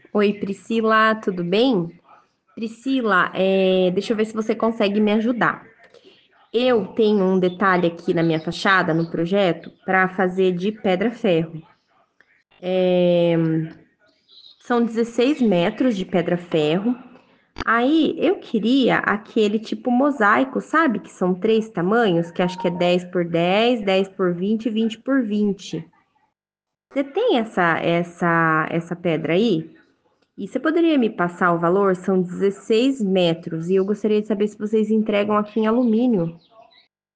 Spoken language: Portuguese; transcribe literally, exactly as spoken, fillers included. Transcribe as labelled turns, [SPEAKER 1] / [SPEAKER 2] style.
[SPEAKER 1] Oi, Priscila, tudo bem? Priscila, é, deixa eu ver se você consegue me ajudar. Eu tenho um detalhe aqui na minha fachada, no projeto, para fazer de pedra-ferro. São dezesseis metros de pedra-ferro. Aí eu queria aquele tipo mosaico, sabe? Que são três tamanhos, que acho que é dez por dez, dez por vinte e vinte por vinte. Você tem essa, essa, essa pedra aí? E você poderia me passar o valor? São dezesseis metros e eu gostaria de saber se vocês entregam aqui em alumínio.